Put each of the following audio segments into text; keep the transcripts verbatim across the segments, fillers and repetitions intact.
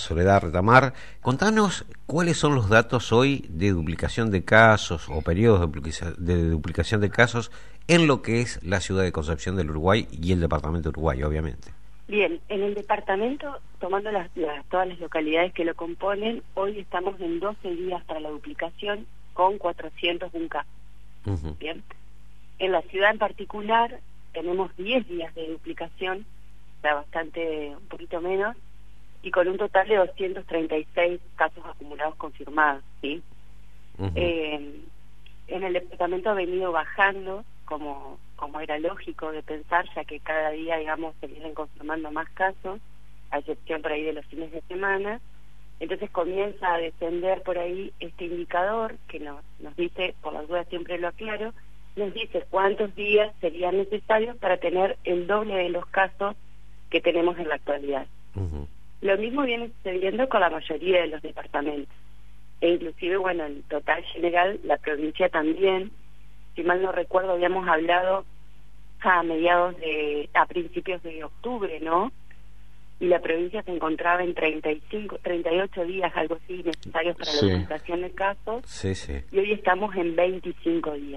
Soledad Retamar. Contanos cuáles son los datos hoy de duplicación de casos o periodos de duplicación de, duplicación de casos en lo que es la ciudad de Concepción del Uruguay y el departamento de Uruguay, obviamente. Bien, en el departamento, tomando las, las, todas las localidades que lo componen, hoy estamos en doce días para la duplicación con cuatrocientos un casos. Uh-huh. Bien, en la ciudad en particular tenemos diez días de duplicación, o sea, bastante, un poquito menos, y con un total de doscientos treinta y seis casos acumulados confirmados, ¿sí? Uh-huh. Eh, en el departamento ha venido bajando, como como era lógico de pensar, ya que cada día, digamos, se vienen confirmando más casos, a excepción por ahí de los fines de semana. Entonces comienza a descender por ahí este indicador que nos, nos dice, por las dudas siempre lo aclaro, nos dice cuántos días serían necesarios para tener el doble de los casos que tenemos en la actualidad. Uh-huh. Lo mismo viene sucediendo con la mayoría de los departamentos. E inclusive, bueno, en total general, la provincia también, si mal no recuerdo, habíamos hablado a mediados de, a principios de octubre, ¿no? Y la provincia se encontraba en treinta y cinco, treinta y ocho días, algo así, necesarios para sí. la duplicación de casos. Sí, sí. Y hoy estamos en veinticinco días.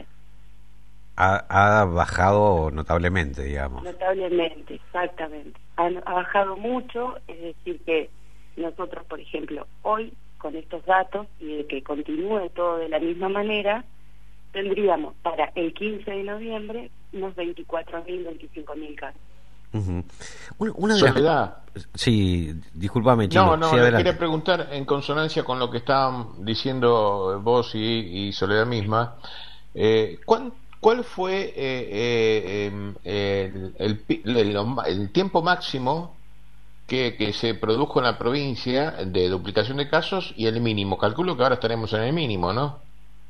Ha, ha bajado notablemente, digamos. Notablemente, exactamente. Ha, ha bajado mucho, es decir que nosotros, por ejemplo, hoy, con estos datos, y de que continúe todo de la misma manera, tendríamos para el quince de noviembre unos veinticuatro mil, veinticinco mil casos. Uh-huh. Una, una de Soledad. Las... Sí, discúlpame, Chino. No, no, sí, le quería preguntar en consonancia con lo que estaban diciendo vos y, y Soledad misma. Eh, ¿cuán, ¿Cuál fue eh, eh, eh, el, el, el, el tiempo máximo que, que se produjo en la provincia de duplicación de casos y el mínimo? Calculo que ahora estaremos en el mínimo, ¿no?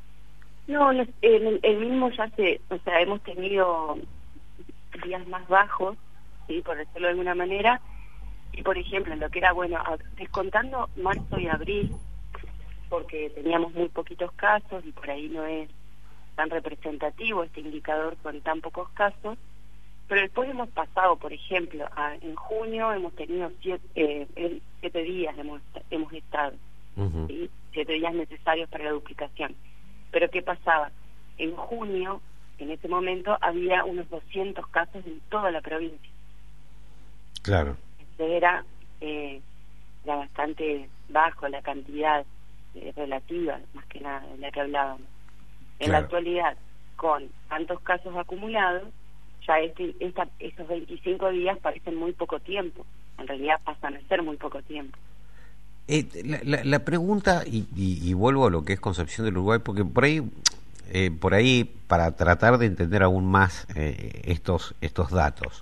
No, el, el, el mínimo ya se, o sea, hemos tenido días más bajos, sí, por decirlo de alguna manera, y por ejemplo, lo que era, bueno, descontando marzo y abril, porque teníamos muy poquitos casos y por ahí no es tan representativo este indicador con tan pocos casos, pero después hemos pasado, por ejemplo, a, en junio hemos tenido siete, eh, siete días hemos, hemos estado, uh-huh. ¿sí? siete días necesarios para la duplicación. Pero ¿qué pasaba? En junio, en ese momento, había unos doscientos casos en toda la provincia. Claro. Entonces era, eh, era bastante bajo la cantidad eh, relativa, más que nada, de la que hablábamos. En claro. la actualidad, con tantos casos acumulados, ya este, esta, estos veinticinco días parecen muy poco tiempo. En realidad pasan a ser muy poco tiempo. Eh, la, la, la pregunta, y, y, y vuelvo a lo que es Concepción del Uruguay, porque por ahí, eh, por ahí para tratar de entender aún más eh, estos, estos datos,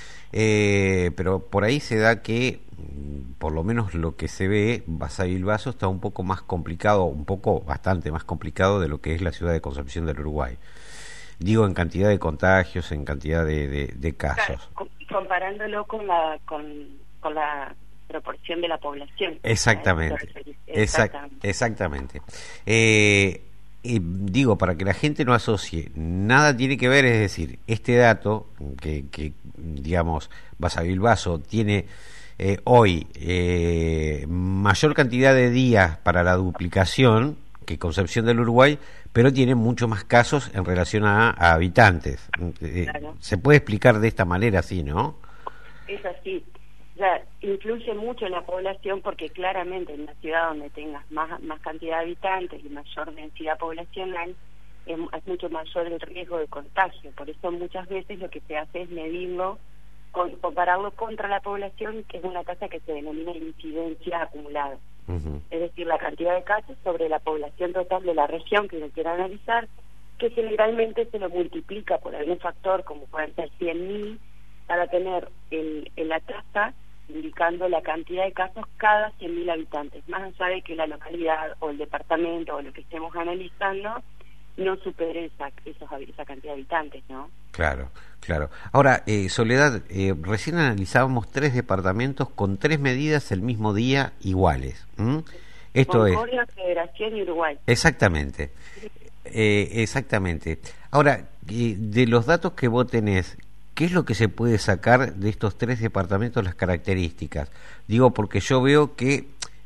eh, pero por ahí se da que, por lo menos lo que se ve, Basavilbaso está un poco más complicado, un poco, bastante más complicado de lo que es la ciudad de Concepción del Uruguay. Digo, en cantidad de contagios, en cantidad de, de, de casos. Claro, comparándolo con la, con, con la proporción de la población. Exactamente, exactamente. exactamente. Eh, y digo, para que la gente no asocie, nada tiene que ver, es decir, este dato que, que digamos, Basavilbaso tiene eh, hoy eh, mayor cantidad de días para la duplicación que Concepción del Uruguay, pero tiene mucho más casos en relación a, a habitantes. Claro. Se puede explicar de esta manera, sí, ¿no? Es así. O sea, influye mucho en la población porque claramente en una ciudad donde tengas más, más cantidad de habitantes y mayor densidad poblacional, es, es mucho mayor el riesgo de contagio. Por eso muchas veces lo que se hace es medirlo, con, compararlo contra la población, que es una tasa que se denomina incidencia acumulada. Uh-huh. Es decir, la cantidad de casos sobre la población total de la región que se quiera analizar, que generalmente se lo multiplica por algún factor, como pueden ser cien mil, para tener el, el, la tasa indicando la cantidad de casos cada cien mil habitantes, más allá de que la localidad o el departamento o lo que estemos analizando no supere esa, esos, esa cantidad de habitantes, ¿no? Claro, claro. Ahora, eh, Soledad, eh, recién analizábamos tres departamentos con tres medidas el mismo día iguales. ¿Mm? Esto Concordia, es... Federación y Uruguay. Exactamente, eh, exactamente. Ahora, eh, de los datos que vos tenés, ¿qué es lo que se puede sacar de estos tres departamentos, las características? Digo, porque yo veo que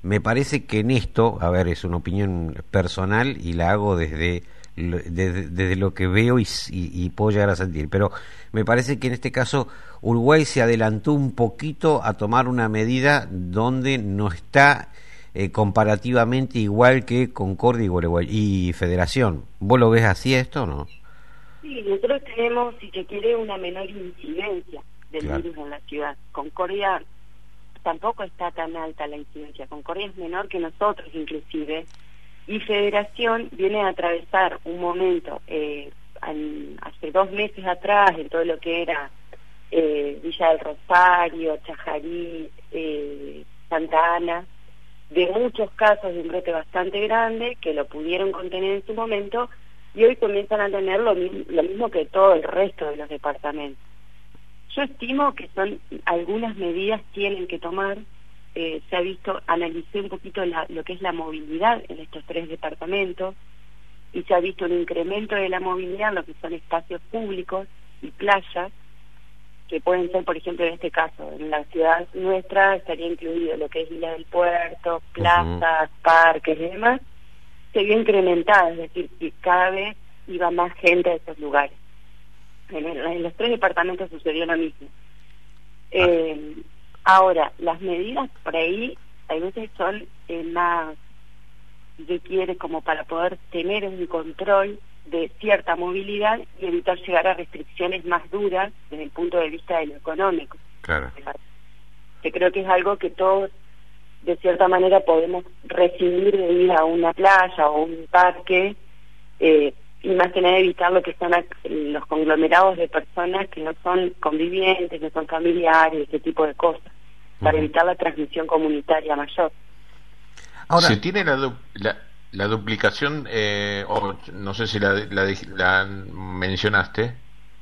me parece que en esto, a ver, es una opinión personal y la hago desde, desde, desde lo que veo y, y, y puedo llegar a sentir, pero me parece que en este caso Uruguay se adelantó un poquito a tomar una medida donde no está eh, comparativamente igual que Concordia y, Gualeguay, y Federación. ¿Vos lo ves así esto o no? Sí, nosotros tenemos, si se quiere, una menor incidencia del Claro. virus en la ciudad. Concordia tampoco está tan alta la incidencia. Concordia es menor que nosotros, inclusive. Y Federación viene a atravesar un momento, eh, an, hace dos meses atrás, en todo lo que era eh, Villa del Rosario, Chajarí, eh, Santa Ana, de muchos casos de un brote bastante grande que lo pudieron contener en su momento, y hoy comienzan a tener lo, lo mismo que todo el resto de los departamentos. Yo estimo que son algunas medidas tienen que tomar. Eh, se ha visto, analicé un poquito la, lo que es la movilidad en estos tres departamentos, y se ha visto un incremento de la movilidad en lo que son espacios públicos y playas, que pueden ser, por ejemplo, en este caso, en la ciudad nuestra estaría incluido lo que es Isla del Puerto, plazas, uh-huh. parques y demás. Se vio incrementada, es decir, que cada vez iba más gente a esos lugares. En, el, en los tres departamentos sucedió lo mismo. Eh, ahora, las medidas por ahí, a veces son eh, más, si quiere, como para poder tener un control de cierta movilidad y evitar llegar a restricciones más duras desde el punto de vista de lo económico. Claro. Que creo que es algo que todos, de cierta manera, podemos recibir de ir a una playa o un parque, eh, y más que nada evitar lo que son los conglomerados de personas que no son convivientes, no son familiares, ese tipo de cosas, para uh-huh. evitar la transmisión comunitaria mayor. Ahora, se tiene la, du la, la duplicación, eh, o no sé si la, la, la mencionaste,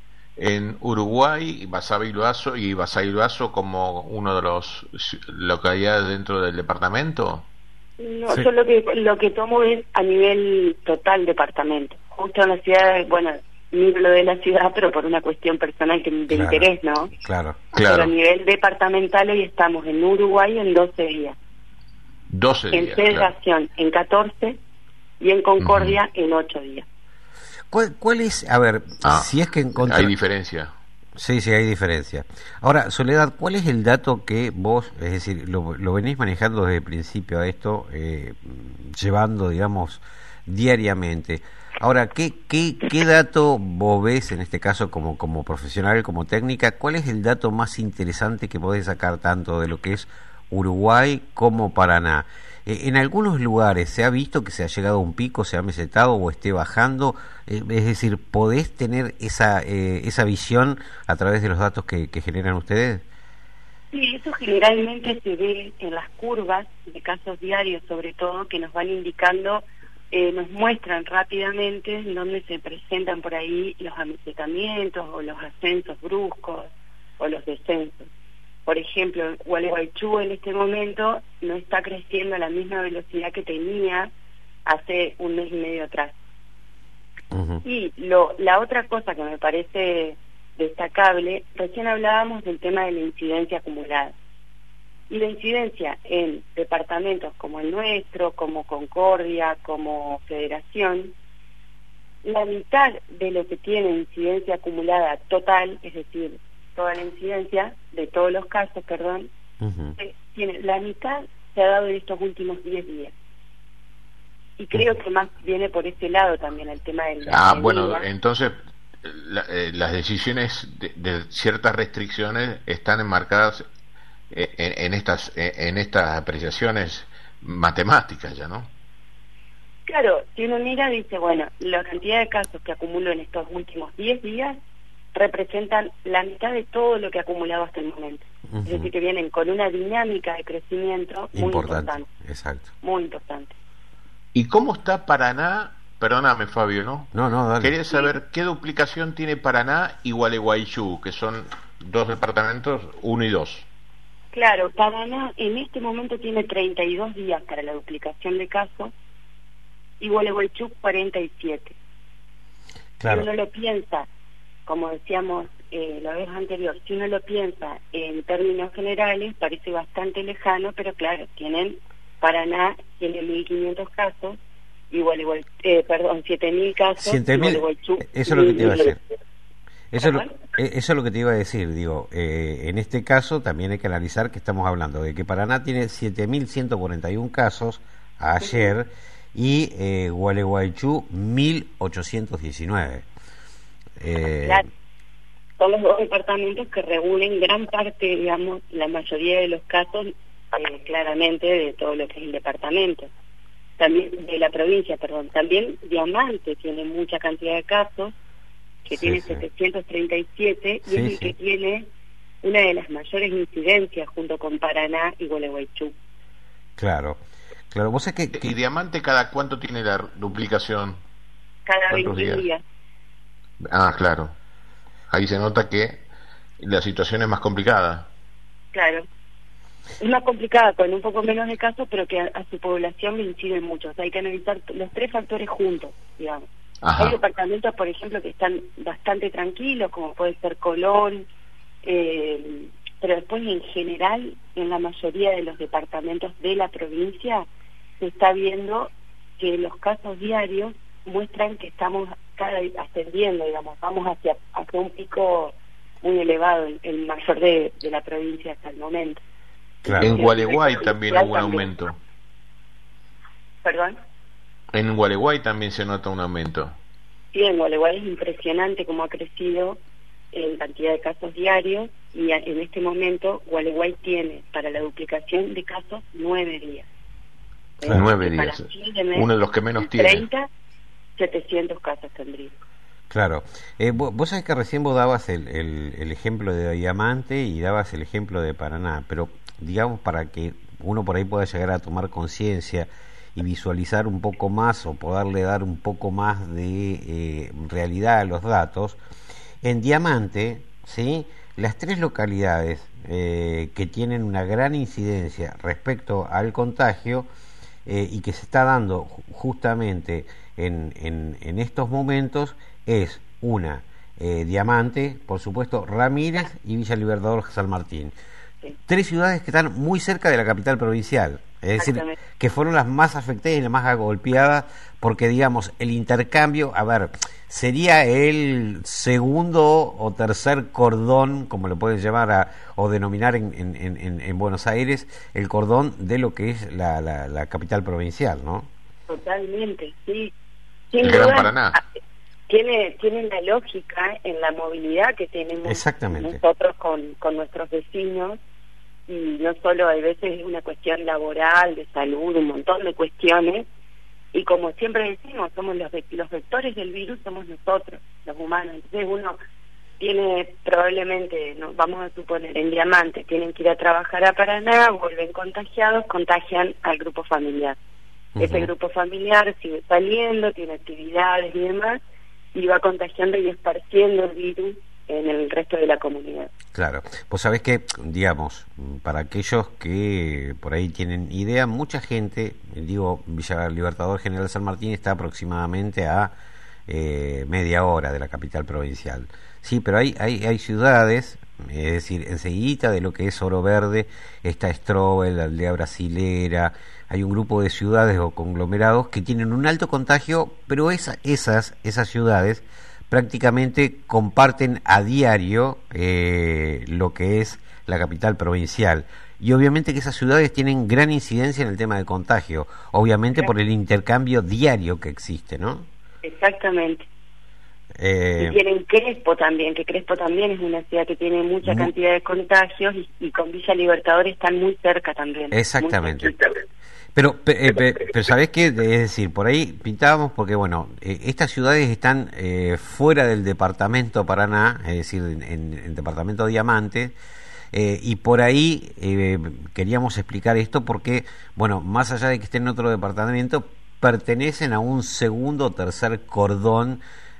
en Uruguay, Basay-Iloazo y Basay-Iloazo como uno de los localidades dentro del departamento. No, sí. Yo lo que lo que tomo es a nivel total departamento. Justo en la ciudad, bueno, miro lo de la ciudad, pero por una cuestión personal que de claro, interés, ¿no? Claro, claro. Pero a nivel departamental hoy estamos en Uruguay en doce días. doce días. En Federación claro. en catorce y en Concordia uh-huh. en ocho días. ¿Cuál, ¿Cuál es, a ver, ah, si es que encontré... Hay diferencia. Sí, sí, hay diferencia. Ahora, Soledad, ¿cuál es el dato que vos, es decir, lo, lo venís manejando desde el principio a esto, eh, llevando, digamos, diariamente? Ahora, ¿qué, qué, qué dato vos ves, en este caso, como, como profesional, como técnica? ¿Cuál es el dato más interesante que podés sacar tanto de lo que es Uruguay como Paraná? Eh, en algunos lugares se ha visto que se ha llegado a un pico, se ha mesetado o esté bajando, eh, es decir, ¿podés tener esa eh, esa visión a través de los datos que, que generan ustedes? Sí, eso generalmente se ve en las curvas de casos diarios, sobre todo, que nos van indicando, eh, nos muestran rápidamente en dónde se presentan por ahí los amesetamientos o los ascensos bruscos o los descensos. Por ejemplo, Gualeguaychú en este momento no está creciendo a la misma velocidad que tenía hace un mes y medio atrás. Uh-huh. Y lo, la otra cosa que me parece destacable, recién hablábamos del tema de la incidencia acumulada. Y la incidencia en departamentos como el nuestro, como Concordia, como Federación, la mitad de lo que tiene incidencia acumulada total, es decir, toda la incidencia de todos los casos, perdón, uh-huh. eh, tiene la mitad se ha dado en estos últimos diez días. Y creo uh-huh. que más viene por ese lado también el tema del... Ah, bueno, entonces la, eh, las decisiones de, de ciertas restricciones están enmarcadas en, en estas en estas apreciaciones matemáticas ya, ¿no? Claro, si uno mira dice, bueno, la cantidad de casos que acumuló en estos últimos diez días representan la mitad de todo lo que ha acumulado hasta el momento. Uh-huh. Es decir, que vienen con una dinámica de crecimiento muy importante. importante. Exacto. Muy importante. ¿Y cómo está Paraná? Perdóname, Fabio, ¿no? No, no, dale. Quería saber sí. qué duplicación tiene Paraná y Gualeguaychú, que son dos departamentos, uno y dos. Claro, Paraná en este momento tiene treinta y dos días para la duplicación de casos y Gualeguaychú cuarenta y siete. Claro. Si uno lo piensa, como decíamos eh, la vez anterior, si uno lo piensa en términos generales, parece bastante lejano, pero claro, tienen Paraná tiene mil quinientos casos, igual igual, eh, perdón, siete mil casos, siete mil, igual, igual, eso es lo que te iba a decir. Eso es, lo, eso es lo que te iba a decir, digo, eh, en este caso también hay que analizar que estamos hablando de que Paraná tiene siete mil ciento cuarenta y uno casos ayer y eh, Gualeguaychú mil ochocientos diecinueve. Eh, claro. Son los dos departamentos que reúnen gran parte, digamos, la mayoría de los casos, eh, claramente, de todo lo que es el departamento. También de la provincia, perdón. También Diamante tiene mucha cantidad de casos, que sí, tiene sí. setecientos treinta y siete, y sí, es el sí. que tiene una de las mayores incidencias junto con Paraná y Gualeguaychú. Claro, claro. ¿Vos sabés que, que... ¿Y Diamante cada cuánto tiene la duplicación? Cada veinte días? días. Ah, claro. Ahí se nota que la situación es más complicada. Claro. Es más complicada, con un poco menos de casos, pero que a, a su población le inciden mucho. O sea, hay que analizar los tres factores juntos, digamos. Ajá. Hay departamentos, por ejemplo, que están bastante tranquilos, como puede ser Colón, eh, pero después en general, en la mayoría de los departamentos de la provincia, se está viendo que los casos diarios muestran que estamos cada vez ascendiendo, digamos, vamos hacia, hacia un pico muy elevado, el, el mayor de, de la provincia hasta el momento. Claro. En Gualeguay también hubo un aumento. ¿Perdón? En Gualeguay también se nota un aumento. Sí, en Gualeguay es impresionante cómo ha crecido en cantidad de casos diarios, y en este momento Gualeguay tiene para la duplicación de casos nueve días. Claro. Nueve días. De mes, uno de los que menos tiene. treinta, setecientos casos tendría. Claro. Eh, vos, vos sabés que recién vos dabas el, el, el ejemplo de Diamante y dabas el ejemplo de Paraná, pero digamos para que uno por ahí pueda llegar a tomar conciencia y visualizar un poco más o poderle dar un poco más de eh, realidad a los datos, en Diamante, ¿sí?, las tres localidades eh, que tienen una gran incidencia respecto al contagio eh, y que se está dando justamente en, en, en estos momentos es una, eh, Diamante, por supuesto, Ramírez y Villa Libertador San Martín. Sí. Tres ciudades que están muy cerca de la capital provincial, es decir, que fueron las más afectadas y las más golpeadas, porque digamos, el intercambio, a ver, sería el segundo o tercer cordón, como lo pueden llamar a, o denominar en, en, en, en Buenos Aires, el cordón de lo que es la, la, la capital provincial, ¿no? Totalmente, sí. El Gran Paraná. Tiene, tiene la lógica en la movilidad que tenemos nosotros con, con nuestros vecinos, y no solo a veces es una cuestión laboral, de salud, un montón de cuestiones, y como siempre decimos, somos los, los vectores del virus, somos nosotros, los humanos. Entonces uno tiene probablemente, no, vamos a suponer, en Diamante, tienen que ir a trabajar a Paraná, vuelven contagiados, contagian al grupo familiar. Uh-huh. Ese grupo familiar sigue saliendo, tiene actividades y demás, y va contagiando y esparciendo el virus en el resto de la comunidad. Claro, pues sabés que, digamos, para aquellos que por ahí tienen idea, mucha gente, digo, Villa Libertador General San Martín está aproximadamente a eh, media hora de la capital provincial. Sí, pero hay, hay, hay ciudades, es decir, enseguida de lo que es Oro Verde, está Strobel, la aldea brasilera, hay un grupo de ciudades o conglomerados que tienen un alto contagio, pero esa, esas, esas ciudades prácticamente comparten a diario eh, lo que es la capital provincial. Y obviamente que esas ciudades tienen gran incidencia en el tema de contagio, obviamente por el intercambio diario que existe, ¿no? Exactamente. Eh, y tienen Crespo también, que Crespo también es una ciudad que tiene mucha muy, cantidad de contagios, y, y con Villa Libertador están muy cerca también. Exactamente. Pero, eh, pero, pero ¿sabés qué? Es decir, por ahí pintábamos porque, bueno, eh, estas ciudades están eh, fuera del departamento Paraná, es decir, en, en, en departamento Diamante, eh, y por ahí eh, queríamos explicar esto porque, bueno, más allá de que estén en otro departamento, pertenecen a un segundo o tercer cordón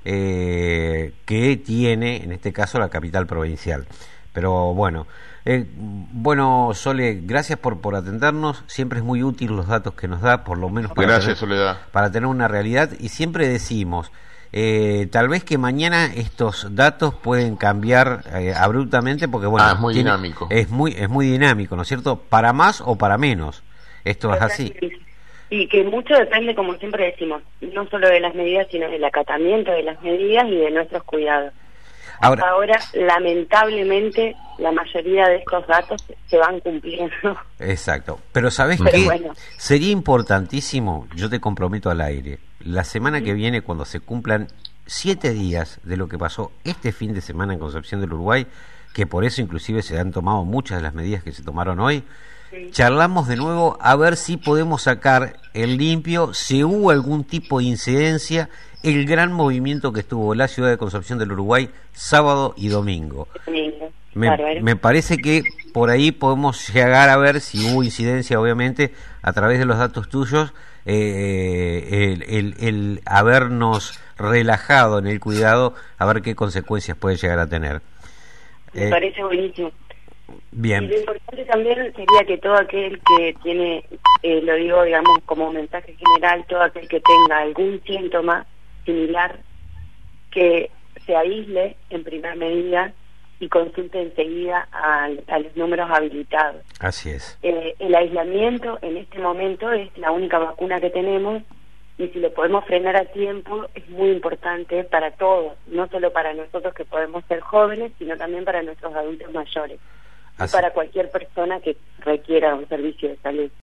eh, que tiene, en este caso, la capital provincial. Pero bueno, eh, bueno, Sole, gracias por por atendernos. Siempre es muy útil los datos que nos da, por lo menos para, gracias, tener, Soledad. para tener una realidad. Y siempre decimos, eh, tal vez que mañana estos datos pueden cambiar eh, abruptamente, porque bueno, ah, es muy tiene, dinámico. Es muy, es muy dinámico, ¿no es cierto? Para más o para menos. Esto es así. Y que mucho depende, como siempre decimos, no solo de las medidas, sino del acatamiento de las medidas y de nuestros cuidados. Ahora, Hasta ahora, lamentablemente, la mayoría de estos datos se van cumpliendo. Exacto. Pero ¿sabés Pero qué? Bueno. Sería importantísimo, yo te comprometo al aire, la semana que viene, cuando se cumplan siete días de lo que pasó este fin de semana en Concepción del Uruguay, que por eso inclusive se han tomado muchas de las medidas que se tomaron hoy, sí. Charlamos de nuevo a ver si podemos sacar el limpio, si hubo algún tipo de incidencia, el gran movimiento que estuvo en la ciudad de Concepción del Uruguay sábado y domingo. Me, me parece que por ahí podemos llegar a ver si hubo incidencia, obviamente, a través de los datos tuyos, eh, el, el, el habernos relajado en el cuidado, a ver qué consecuencias puede llegar a tener. Me eh, parece buenísimo. Bien. Y lo importante también sería que todo aquel que tiene, eh, lo digo, digamos, como mensaje general, todo aquel que tenga algún síntoma similar, que se aísle en primera medida y consulte enseguida a, a los números habilitados. Así es. Eh, el aislamiento en este momento es la única vacuna que tenemos, y si lo podemos frenar a tiempo es muy importante para todos, no solo para nosotros que podemos ser jóvenes, sino también para nuestros adultos mayores. Así. Y para cualquier persona que requiera un servicio de salud.